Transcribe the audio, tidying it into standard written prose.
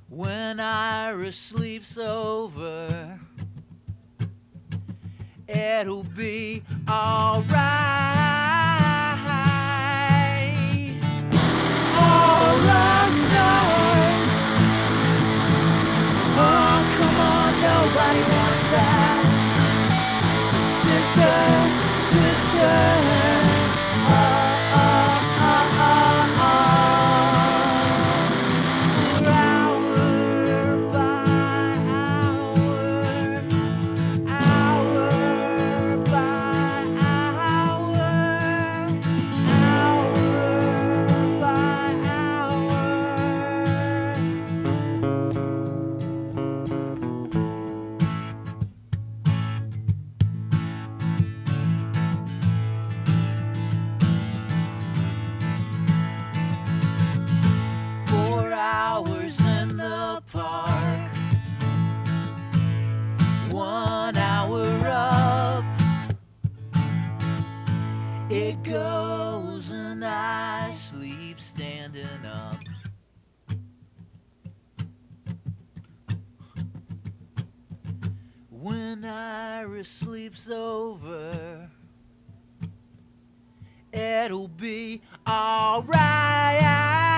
When Ira sleeps over, it'll be alright. All us know. Oh, come on, nobody wants that. Sister, sister. It goes and I sleep standing up. When Ira sleeps over, it'll be alright.